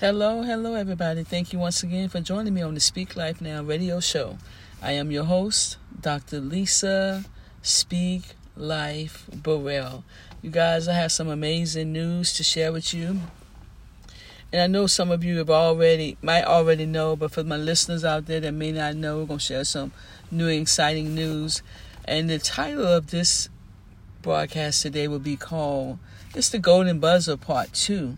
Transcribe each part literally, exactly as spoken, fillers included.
Hello, hello, everybody. Thank you once again for joining me on the Speak Life Now radio show. I am your host, Doctor Lisa Speak Life Burrell. You guys, I have some amazing news to share with you. And I know some of you have already, might already know, but for my listeners out there that may not know, we're going to share some new exciting news. And the title of this broadcast today will be called, it's the Golden Buzzer Part two.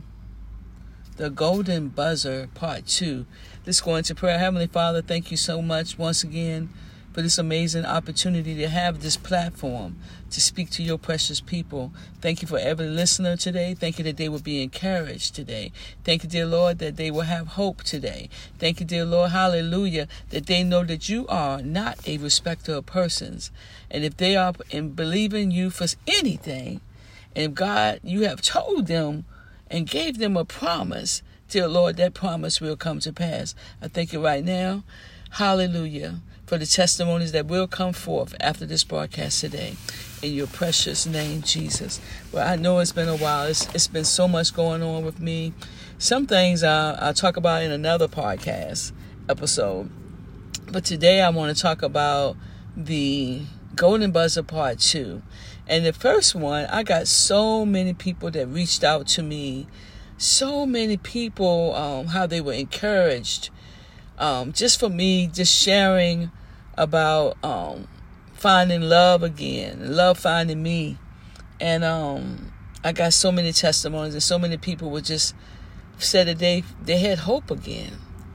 The Golden Buzzer Part two. Let's go into prayer. Heavenly Father, thank you so much once again for this amazing opportunity to have this platform to speak to your precious people. Thank you for every listener today. Thank you that they will be encouraged today. Thank you, dear Lord, that they will have hope today. Thank you, dear Lord, hallelujah, that they know that you are not a respecter of persons. And if they are in believing you for anything, and God, you have told them and gave them a promise, dear Lord, that promise will come to pass. I thank you right now, hallelujah, for the testimonies that will come forth after this broadcast today. In your precious name, Jesus. Well, I know it's been a while. It's, it's been so much going on with me. Some things I, I'll talk about in another podcast episode. But today I want to talk about the Golden Buzzer Part two. And the first one, I got so many people that reached out to me. So many people, um, how they were encouraged. Um, just for me, just sharing about um, finding love again. Love finding me. And um, I got so many testimonies. And so many people would just said that they, they had hope again.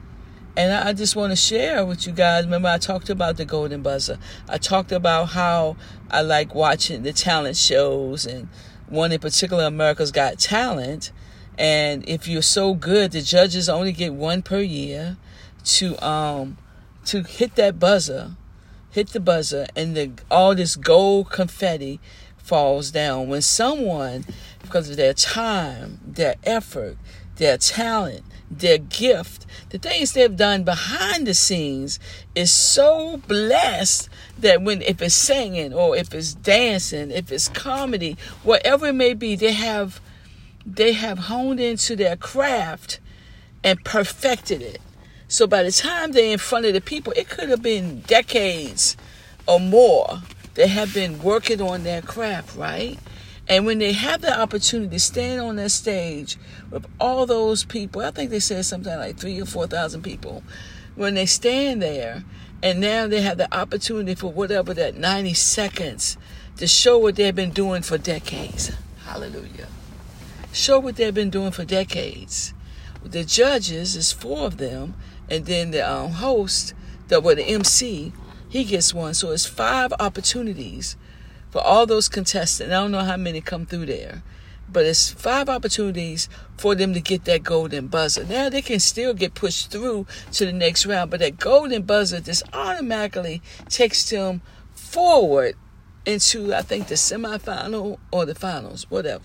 And I just want to share with you guys. Remember, I talked about the Golden Buzzer. I talked about how I like watching the talent shows, and one in particular, America's Got Talent. And if you're so good, the judges only get one per year to um to hit that buzzer, hit the buzzer, and the all this gold confetti falls down when someone, because of their time, their effort, their talent, their gift, the things they've done behind the scenes is so blessed that when, if it's singing or if it's dancing, if it's comedy, whatever it may be, they have, they have honed into their craft and perfected it. So by the time they're in front of the people, it could have been decades or more. They have been working on their craft, right? And when they have the opportunity to stand on that stage with all those people, I think they said something like three or four thousand people, when they stand there, and now they have the opportunity for whatever that ninety seconds to show what they've been doing for decades. Hallelujah. Show what they've been doing for decades. The judges, is four of them, and then the um, host, the, well, the M C, he gets one. So it's five opportunities for all those contestants. I don't know how many come through there, but it's five opportunities for them to get that golden buzzer. Now they can still get pushed through to the next round, but that golden buzzer just automatically takes them forward into, I think, the semifinal or the finals, whatever.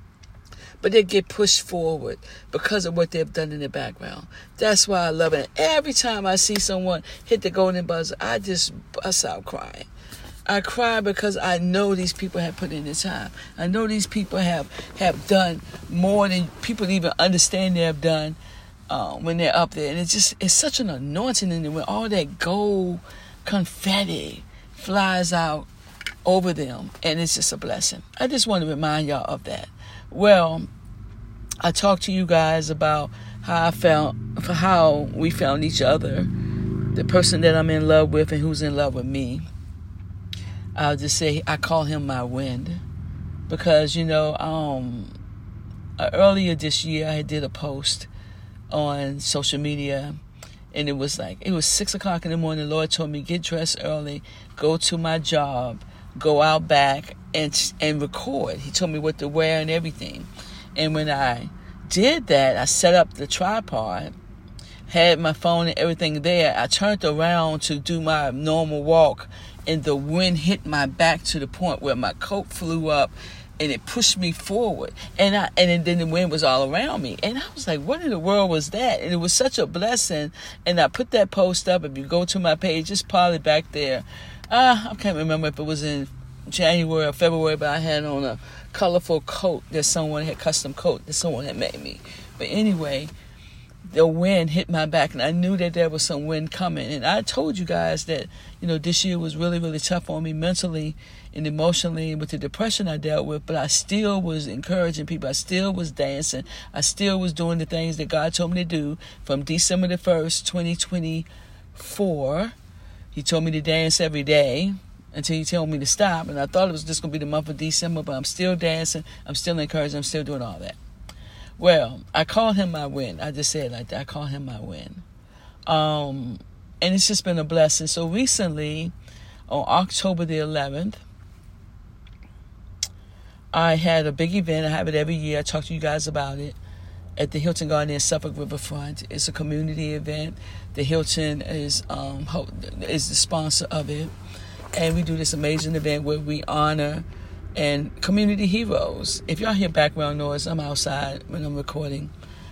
But they get pushed forward because of what they've done in the background. That's why I love it. Every time I see someone hit the golden buzzer, I just bust out crying. I cry because I know these people have put in the time. I know these people have, have done more than people even understand they have done uh, when they're up there. And it's just, it's such an anointing in there when all that gold confetti flies out over them. And it's just a blessing. I just want to remind y'all of that. Well, I talked to you guys about how I found, for how we found each other, the person that I'm in love with and who's in love with me. I'll just say I call him my wind, because, you know, um, earlier this year I did a post on social media, and it was like, it was six o'clock in the morning. The Lord told me, get dressed early, go to my job, go out back and and record. He told me what to wear and everything. And when I did that, I set up the tripod, had my phone and everything there. I turned around to do my normal walk, and the wind hit my back to the point where my coat flew up and it pushed me forward. And I and then the wind was all around me. And I was like, what in the world was that? And it was such a blessing. And I put that post up. If you go to my page, it's probably back there. Uh, I can't remember if it was in January or February, but I had on a colorful coat that someone had, custom coat that someone had made me. But anyway, the wind hit my back, and I knew that there was some wind coming. And I told you guys that, you know, this year was really, really tough on me mentally and emotionally with the depression I dealt with, but I still was encouraging people. I still was dancing. I still was doing the things that God told me to do from December the first, twenty twenty-four. He told me to dance every day until he told me to stop. And I thought it was just going to be the month of December, but I'm still dancing. I'm still encouraging. I'm still doing all that. Well, I call him my win. I just said it like that. I call him my win. Um, and it's just been a blessing. So recently, on October the eleventh, I had a big event. I have it every year. I talk to you guys about it at the Hilton Garden Inn Suffolk Riverfront. It's a community event. The Hilton is um, is the sponsor of it. And we do this amazing event where we honor and community heroes. If y'all hear background noise, I'm outside when I'm recording.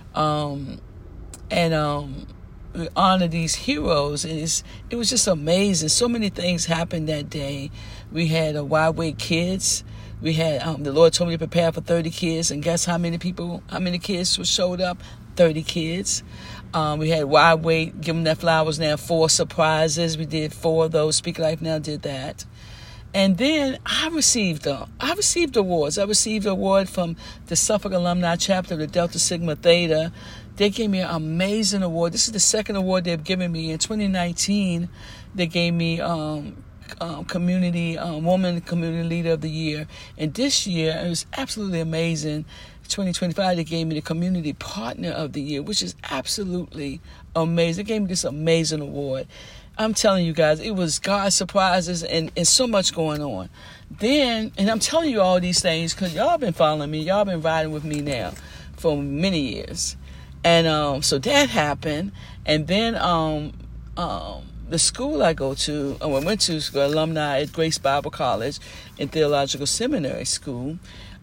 Um, and um, we honor these heroes. And it's, it was just amazing. So many things happened that day. We had a Wide Awake Kids. We had, um, the Lord told me to prepare for thirty kids. And guess how many people, how many kids showed up? thirty kids. Um, we had Wide Awake, Give Them Their Flowers Now, four surprises. We did four of those. Speak Life Now did that. And then I received uh, I received awards. I received an award from the Suffolk Alumni Chapter of the Delta Sigma Theta. They gave me an amazing award. This is the second award they've given me. In twenty nineteen, they gave me um, um, Community um, Woman Community Leader of the Year. And this year, it was absolutely amazing. twenty twenty-five, they gave me the Community Partner of the Year, which is absolutely amazing. They gave me this amazing award. I'm telling you guys, it was God's surprises and, and so much going on. Then, and I'm telling you all these things because y'all been following me. Y'all been riding with me now for many years. And um, so that happened. And then um, um, the school I go to, oh, I went to school, alumni at Grace Bible College and Theological Seminary School.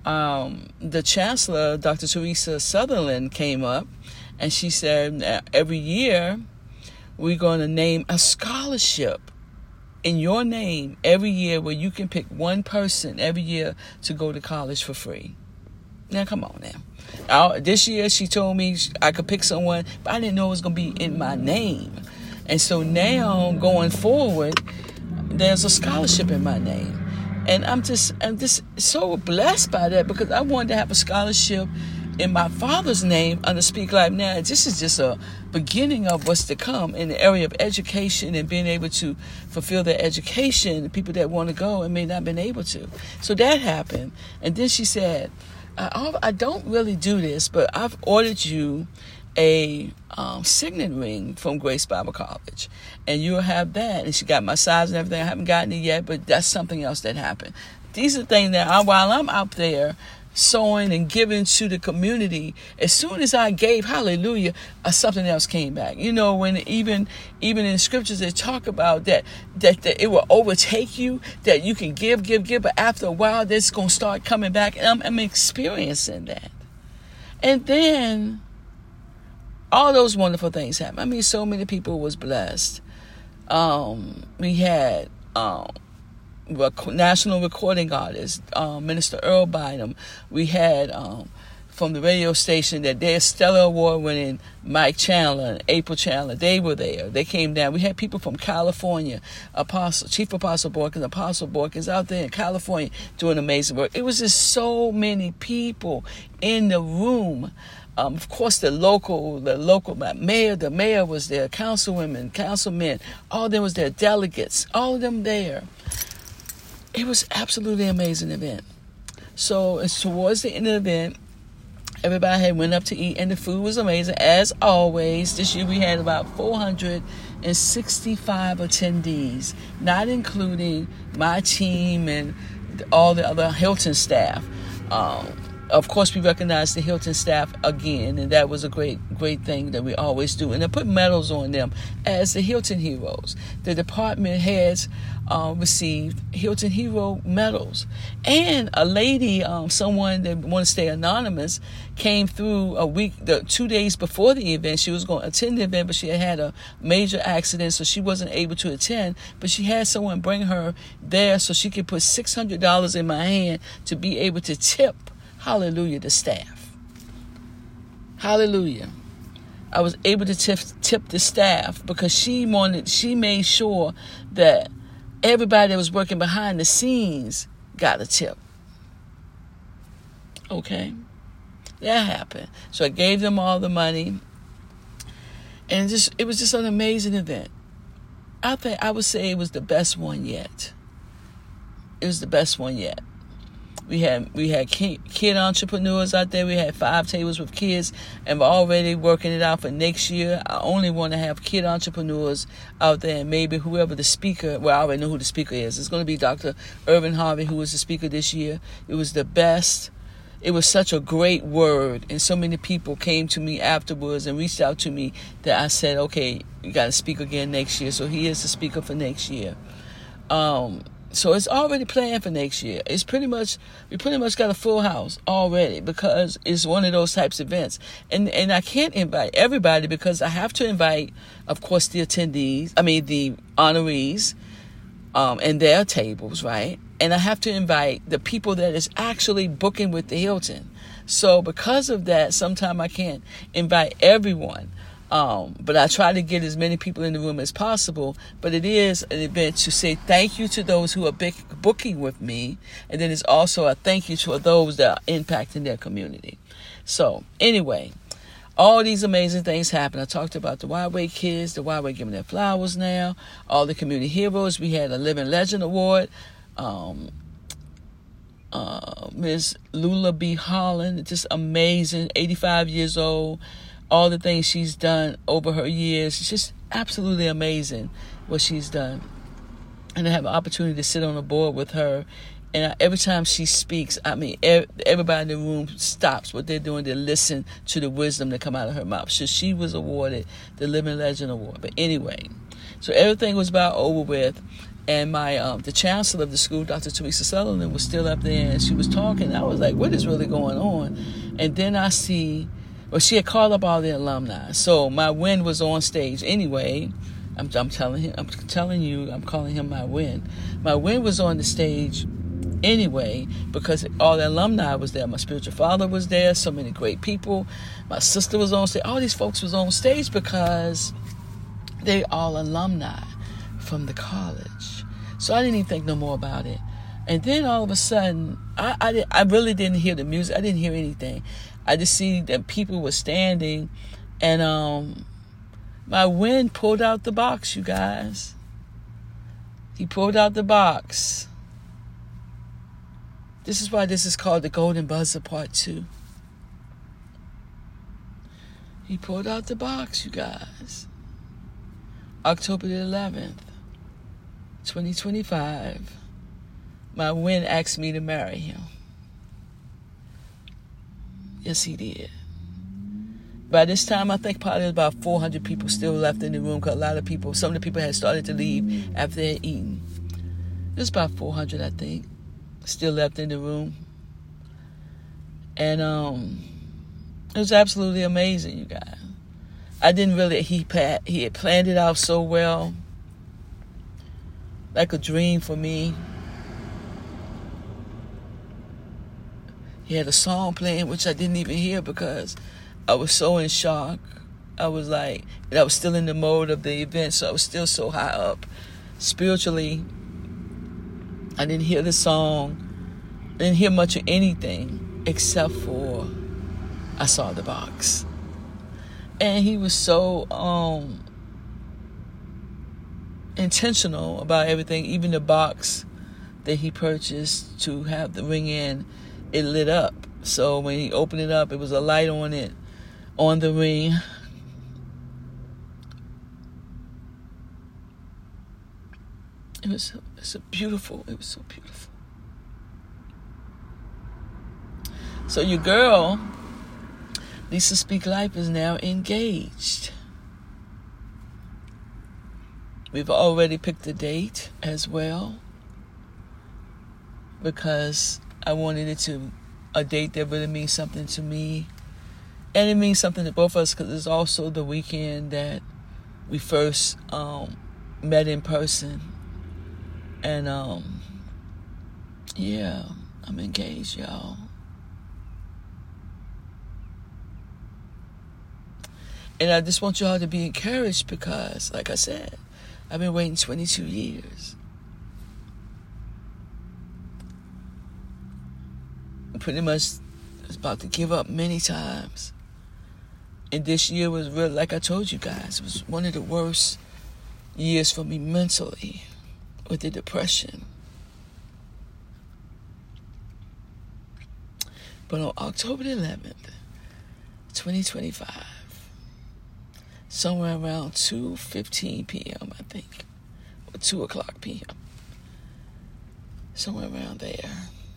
Um, the chancellor, Doctor Teresa Sutherland, came up and she said, every year, we're going to name a scholarship in your name every year where you can pick one person every year to go to college for free. Now, come on now. I, this year, she told me I could pick someone, but I didn't know it was going to be in my name. And so now, going forward, there's a scholarship in my name. And I'm just, I'm just so blessed by that because I wanted to have a scholarship in my father's name under Speak Life Now. This is just a beginning of what's to come in the area of education and being able to fulfill their education, people that want to go and may not have been able to. So that happened. And then she said, I, I don't really do this, but I've ordered you a um, signet ring from Grace Bible College, and you'll have that. And she got my size and everything. I haven't gotten it yet, but that's something else that happened. These are things that I, while I'm out there sowing and giving to the community, as soon as I gave, hallelujah, uh, something else came back. You know, when even even in scriptures they talk about that, that that it will overtake you, that you can give, give, give, but after a while, that's going to start coming back. And I'm, I'm experiencing that. And then all those wonderful things happened. I mean, so many people was blessed. Um, we had um, national recording artist, um, Minister Earl Bynum. We had um, from the radio station that their Stellar Award winning Mike Chandler and April Chandler. They were there. They came down. We had people from California, Apostle Chief Apostle Borkins, Apostle Borkins out there in California doing amazing work. It was just so many people in the room. Um, of course, the local, the local mayor, the mayor was there, councilwomen, councilmen, all of them was there, delegates, all of them there. It was absolutely amazing event. So it's towards the end of the event, everybody had went up to eat, and the food was amazing as always. This year we had about four hundred sixty-five attendees, not including my team and all the other Hilton staff. Um, Of course, we recognize the Hilton staff again, and that was a great, great thing that we always do. And they put medals on them as the Hilton Heroes. The department heads uh, received Hilton Hero medals. And a lady, um, someone that wanted to stay anonymous, came through a week, the two days before the event. She was going to attend the event, but she had had a major accident, so she wasn't able to attend. But she had someone bring her there so she could put six hundred dollars in my hand to be able to tip, hallelujah, the staff. Hallelujah. I was able to tip, tip the staff because she wanted, she made sure that everybody that was working behind the scenes got a tip. Okay, that happened. So I gave them all the money, and just it was just an amazing event. I think I would say it was the best one yet. It was the best one yet. We had we had kid entrepreneurs out there. We had five tables with kids, and we're already working it out for next year. I only want to have kid entrepreneurs out there, and maybe whoever the speaker. Well, I already know who the speaker is. It's going to be Doctor Irvin Harvey, who was the speaker this year. It was the best. It was such a great word, and so many people came to me afterwards and reached out to me that I said, okay, you got to speak again next year. So he is the speaker for next year. Um, so it's already planned for next year. It's pretty much, we pretty much got a full house already because it's one of those types of events. And, and I can't invite everybody because I have to invite, of course, the attendees, I mean, the honorees, um, and their tables, right? And I have to invite the people that is actually booking with the Hilton. So because of that, sometimes I can't invite everyone. Um, but I try to get as many people in the room as possible. But it is an event to say thank you to those who are big, booking with me. And then it's also a thank you to those that are impacting their community. So anyway, all these amazing things happen. I talked about the Y-Way kids, the Y-Way giving their flowers now, all the community heroes. We had a Living Legend Award. Um, uh, Miss Lula B. Holland, just amazing, eighty-five years old. All the things she's done over her years, it's just absolutely amazing what she's done. And I have an opportunity to sit on a board with her. And I, every time she speaks, I mean, er, everybody in the room stops what they're doing to listen to the wisdom that come out of her mouth. So she was awarded the Living Legend Award. But anyway, so everything was about over with. And my um, the chancellor of the school, Doctor Teresa Sutherland, was still up there, and she was talking. I was like, what is really going on? And then I see, well, she had called up all the alumni. So my win was on stage anyway. I'm, I'm telling him, I'm telling you, I'm calling him my win. My win was on the stage anyway because all the alumni was there. My spiritual father was there. So many great people. My sister was on stage. All these folks was on stage because they all alumni from the college. So I didn't even think no more about it. And then all of a sudden, I I, did, I really didn't hear the music. I didn't hear anything. I just see that people were standing, and um, my wind pulled out the box, you guys. He pulled out the box. This is why this is called the Golden Buzzer Part two. He pulled out the box, you guys. October the eleventh. twenty twenty-five, my wind asked me to marry him. Yes, he did. By this time, I think probably about four hundred people still left in the room because a lot of people, some of the people had started to leave after they had eaten. There's about four hundred, I think, still left in the room. And um, it was absolutely amazing, you guys. I didn't really, he, he had planned it out so well. Like a dream for me. He had a song playing, which I didn't even hear because I was so in shock. I was like, I was still in the mode of the event, so I was still so high up. Spiritually, I didn't hear the song. I didn't hear much of anything except for I saw the box. And he was so um, intentional about everything, even the box that he purchased to have the ring in, it lit up. So when he opened it up, it was a light on it, on the ring. It was, it was so beautiful. It was so beautiful. So your girl, Lisa Speak Life, is now engaged. We've already picked a date as well because I wanted it to, a date that really means something to me. And it means something to both of us because it's also the weekend that we first um, met in person. And um, yeah, I'm engaged, y'all. And I just want y'all to be encouraged because, like I said, I've been waiting twenty-two years. Pretty much was about to give up many times. And this year was really, like I told you guys, it was one of the worst years for me mentally with the depression. But on October the eleventh, twenty twenty-five, somewhere around two fifteen p.m., I think, or two o'clock p.m., somewhere around there,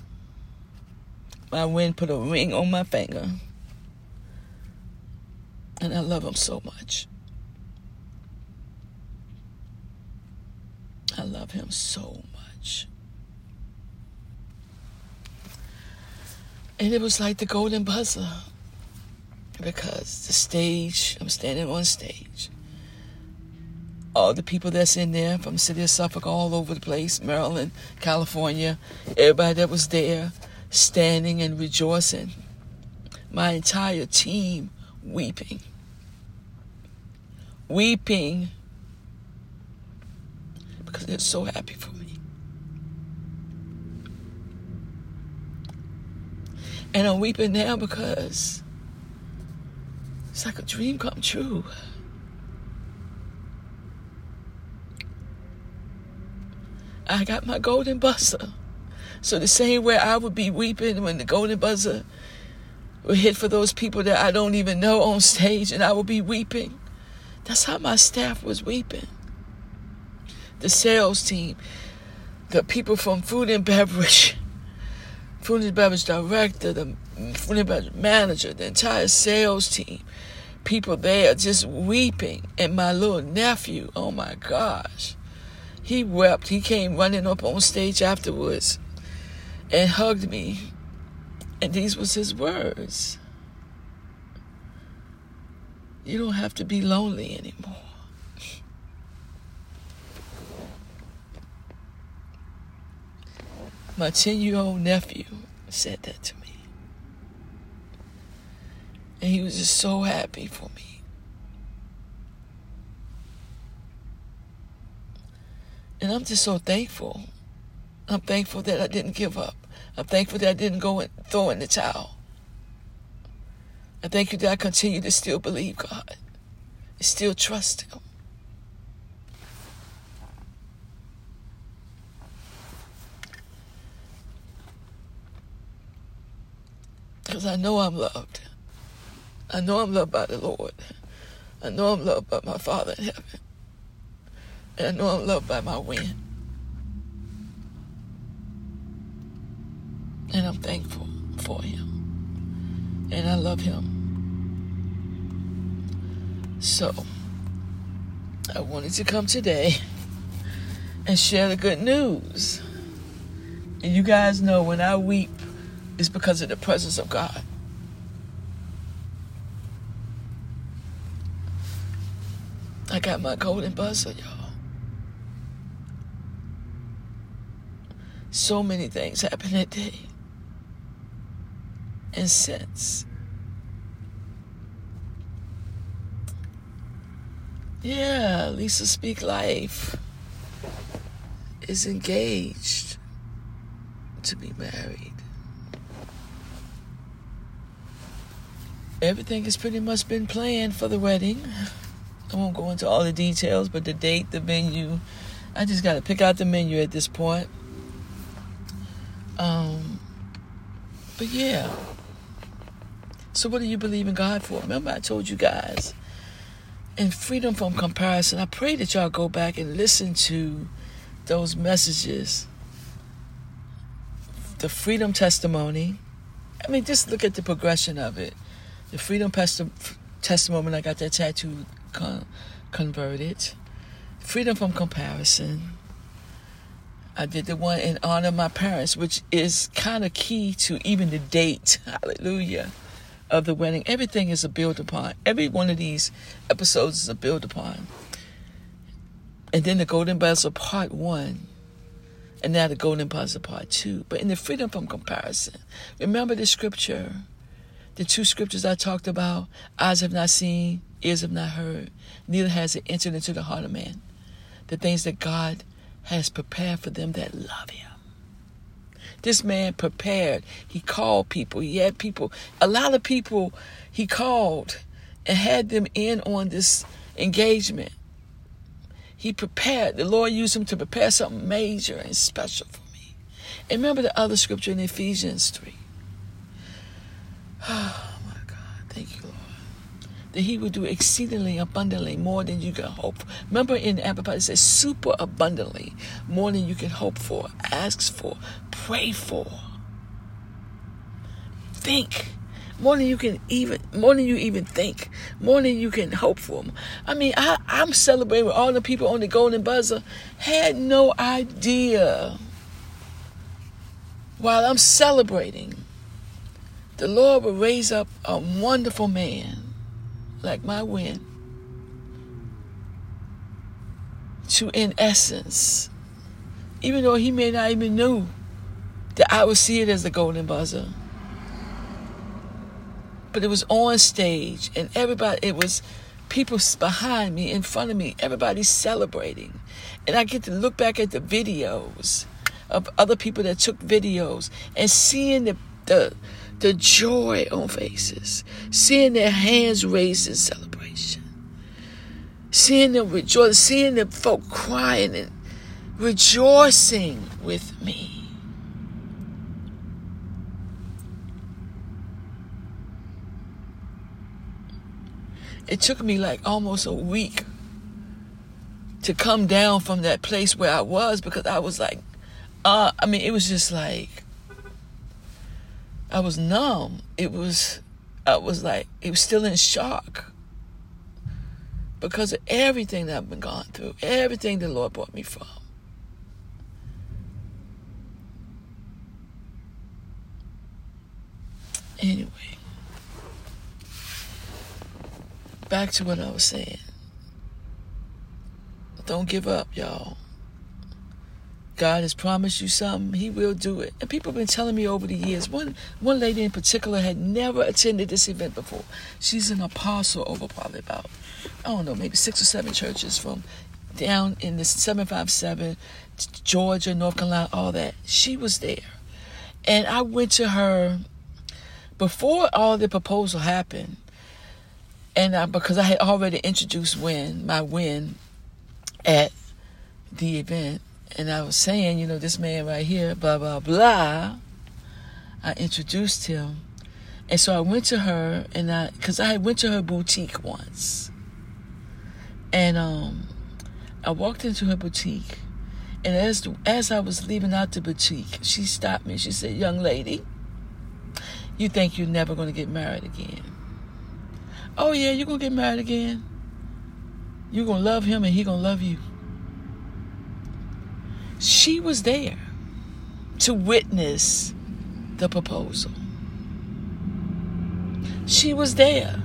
my wind put a ring on my finger, and I love him so much. I love him so much. And it was like the golden buzzer, because the stage, I'm standing on stage. All the people that's in there from the city of Suffolk, all over the place, Maryland, California, everybody that was there, standing and rejoicing. My entire team weeping. Weeping. Because they're so happy for me. And I'm weeping now because it's like a dream come true. I got my golden buzzer. So the same way I would be weeping when the golden buzzer would hit for those people that I don't even know on stage, and I would be weeping. That's how my staff was weeping. The sales team, the people from food and beverage, food and beverage director, the food and beverage manager, the entire sales team, people there just weeping. And my little nephew, oh my gosh, he wept. He came running up on stage afterwards and hugged me. And these was his words. You don't have to be lonely anymore. My ten-year-old nephew said that to me. And he was just so happy for me. And I'm just so thankful. I'm thankful that I didn't give up. I'm thankful that I didn't go and throw in the towel. I thank you that I continue to still believe God and still trust Him. Because I know I'm loved. I know I'm loved by the Lord. I know I'm loved by my Father in heaven. And I know I'm loved by my wind. And I'm thankful for Him. And I love Him. So, I wanted to come today and share the good news. And you guys know when I weep, it's because of the presence of God. I got my golden buzzer, y'all. So many things happened that day. And since. Yeah, Lisa Speak Life is engaged to be married. Everything has pretty much been planned for the wedding. I won't go into all the details, but the date, the venue, I just got to pick out the menu at this point. Um, but yeah. So what do you believe in God for? Remember I told you guys, in freedom from comparison, I pray that y'all go back and listen to those messages. The freedom testimony. I mean, just look at the progression of it. The freedom pest- testimony when I got that tattoo con- converted. Freedom from comparison. I did the one in honor of my parents, which is kind of key to even the date, hallelujah, of the wedding. Everything is a build upon. Every one of these episodes is a build upon. And then the Golden Buzzer part one. And now the Golden Buzzer part two. But in the freedom from comparison, remember the scripture, the two scriptures I talked about, eyes have not seen, ears have not heard, neither has it entered into the heart of man, the things that God has prepared for them that love him. This man prepared. He called people. He had people, a lot of people he called and had them in on this engagement. He prepared. The Lord used him to prepare something major and special for me. And remember the other scripture in Ephesians three. Oh my God. Thank you, Lord. That he would do exceedingly abundantly more than you can hope for. Remember in the Amplified it says super abundantly more than you can hope for, ask for, pray for, think. More than you can even, more than you even think, more than you can hope for. I mean, I, I'm celebrating with all the people on the Golden Buzzer. Had no idea. While I'm celebrating, the Lord will raise up a wonderful man like my win to, in essence, even though he may not even know that I would see it as the Golden Buzzer. But it was on stage, and everybody, it was people behind me, in front of me, everybody's celebrating. And I get to look back at the videos of other people that took videos and seeing the the, the joy on faces, seeing their hands raised in celebration, seeing them rejoice, seeing the folk crying and rejoicing with me. It took me like almost a week to come down from that place where I was, because I was like, uh, I mean, it was just like, I was numb. It was, I was like, it was still in shock because of everything that I've been gone through, everything the Lord brought me from. Anyway. Back to what I was saying. Don't give up, y'all. God has promised you something. He will do it. And people have been telling me over the years. One one lady in particular had never attended this event before. She's an apostle over probably about, I don't know, maybe six or seven churches from down in the seven five seven, Georgia, North Carolina, all that. She was there. And I went to her before all the proposal happened. And I, because I had already introduced Win, my Win, at the event, and I was saying, you know, this man right here, blah, blah, blah, I introduced him. And so I went to her, and I, because I went to her boutique once. And um, I walked into her boutique, and as, as I was leaving out the boutique, she stopped me. She said, "Young lady, you think you're never going to get married again?" "Oh yeah, you're going to get married again. You're going to love him and he going to love you." She was there to witness the proposal. She was there.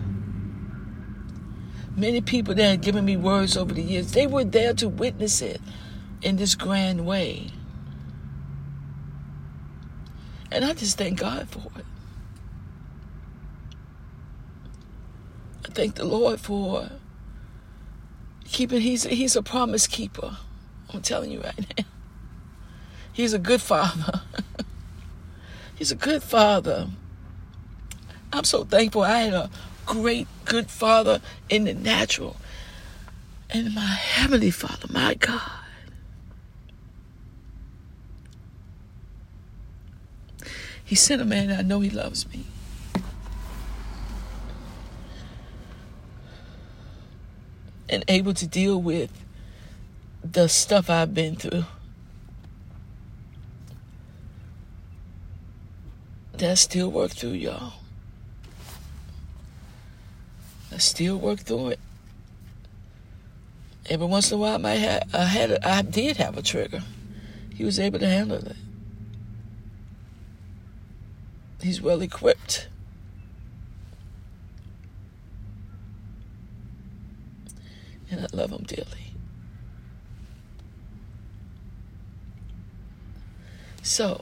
Many people that had given me words over the years, they were there to witness it in this grand way. And I just thank God for it. Thank the Lord for keeping, he's, he's a promise keeper. I'm telling you right now. He's a good father. He's a good father. I'm so thankful I had a great, good father in the natural. And my heavenly Father, my God. He sent a man that I know he loves me. And able to deal with the stuff I've been through. That I still work through, y'all. I still work through it. Every once in a while, I might have, I had, a, I did have a trigger. He was able to handle it. He's well equipped. And I love him dearly. So,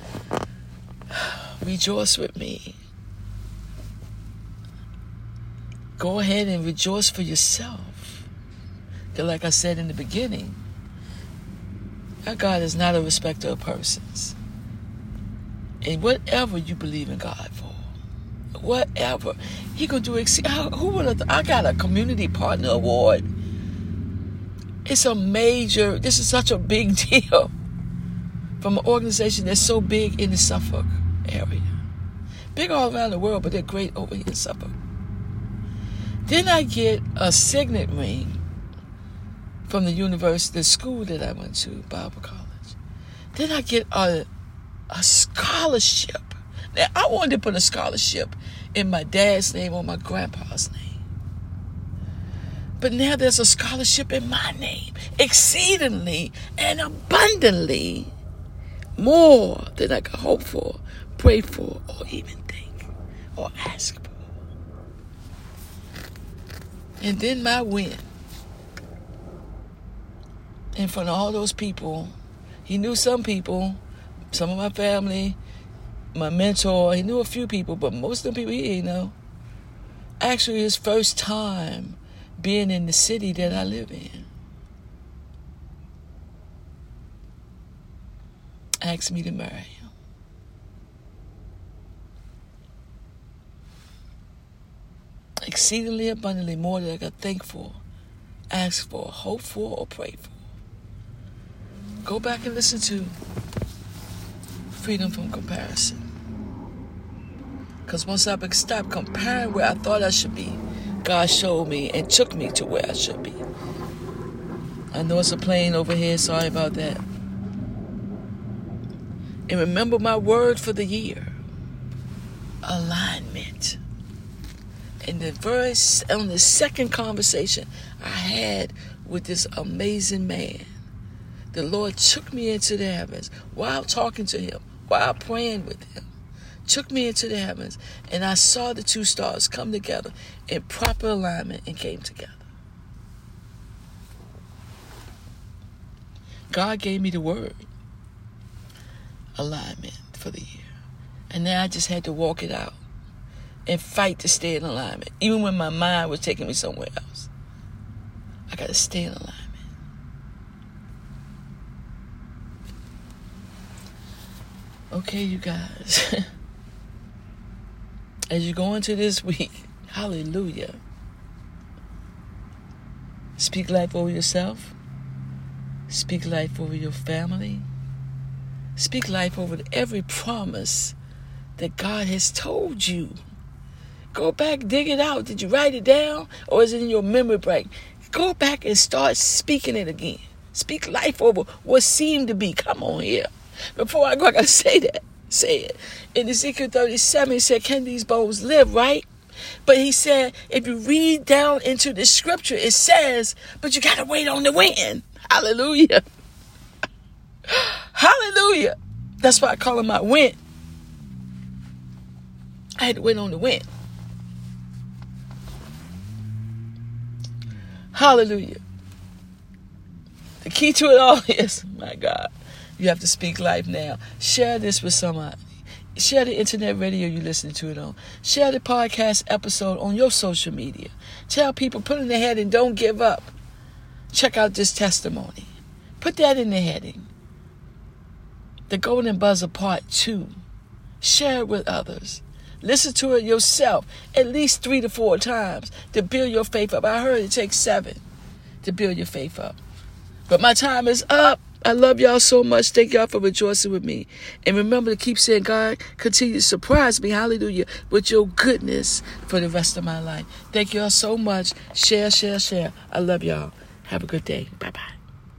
rejoice with me go ahead and rejoice for yourself. Because like I said in the beginning, our God is not a respecter of persons. And whatever you believe in God for, whatever, He gonna do it. Who would have? I got a community partner award. It's a major. This is such a big deal from an organization that's so big in the Suffolk area, big all around the world, but they're great over here in Suffolk. Then I get a signet ring from the university, the school that I went to, Bible College. Then I get a a scholarship. Now, I wanted to put a scholarship in my dad's name or my grandpa's name. But now there's a scholarship in my name, exceedingly and abundantly more than I could hope for, pray for, or even think, or ask for. And then my win. In front of all those people, he knew some people, some of my family, my mentor. He knew a few people, but most of the people he didn't know. Actually, his first time being in the city that I live in. Asked me to marry him. Exceedingly abundantly more than I could think for, ask for, hope for, or pray for. Go back and listen to Freedom from Comparison. Because once I stopped comparing where I thought I should be, God showed me and took me to where I should be. I know it's a plane over here. Sorry about that. And remember my word for the year. Alignment. And the verse on the second conversation I had with this amazing man, the Lord took me into the heavens while talking to him, while praying with him. Took me into the heavens, and I saw the two stars come together in proper alignment and came together. God gave me the word, alignment for the year. And now I just had to walk it out and fight to stay in alignment. Even when my mind was taking me somewhere else, I got to stay in alignment. Okay, you guys. As you go into this week, hallelujah. Speak life over yourself. Speak life over your family. Speak life over every promise that God has told you. Go back, dig it out. Did you write it down? Or is it in your memory bank? Go back and start speaking it again. Speak life over what seemed to be. Come on here. Before I go, I got to say that. Say it. In Ezekiel thirty-seven, he said, can these bones live, right? But he said, if you read down into the scripture, it says, but you got to wait on the wind. Hallelujah. Hallelujah. That's why I call him my wind. I had to wait on the wind. Hallelujah. The key to it all is, my God, you have to speak life now. Share this with somebody. Share the internet radio you listen to it on. Share the podcast episode on your social media. Tell people, put in the heading, don't give up. Check out this testimony. Put that in the heading. The Golden Buzzer Part two. Share it with others. Listen to it yourself at least three to four times to build your faith up. I heard it takes seven to build your faith up. But my time is up. I love y'all so much. Thank y'all for rejoicing with me. And remember to keep saying, God, continue to surprise me, hallelujah, with your goodness for the rest of my life. Thank y'all so much. Share, share, share. I love y'all. Have a good day. Bye-bye.